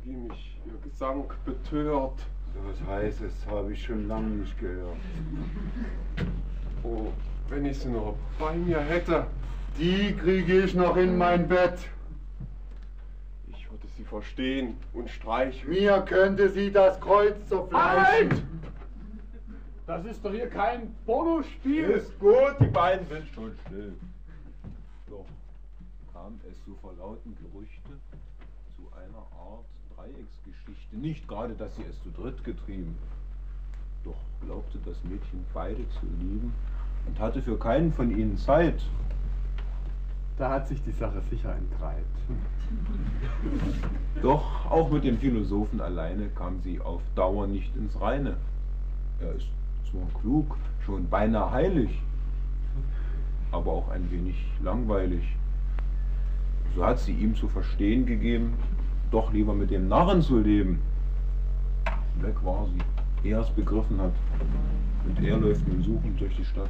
wie mich Ihr Gesang betört. So was Heißes habe ich schon lange nicht gehört. Oh, wenn ich sie nur bei mir hätte. Die kriege ich noch in mein Bett. Ich würde sie verstehen und streicheln. Mir könnte sie das Kreuz zerfleischen. Halt! Das ist doch hier kein Pornospiel. Ist gut, die beiden sind schon still. Doch kam es so vor lauten Gerüchte zu einer Art Dreiecksgeschichte. Nicht gerade, dass sie es zu dritt getrieben. Doch glaubte das Mädchen beide zu lieben und hatte für keinen von ihnen Zeit. Da hat sich die Sache sicher entreiht. Doch auch mit dem Philosophen alleine kam sie auf Dauer nicht ins Reine. Er ist zwar klug, schon beinahe heilig, aber auch ein wenig langweilig. So hat sie ihm zu verstehen gegeben, doch lieber mit dem Narren zu leben. Weg war sie, ehe er es begriffen hat. Und er läuft nun suchend durch die Stadt.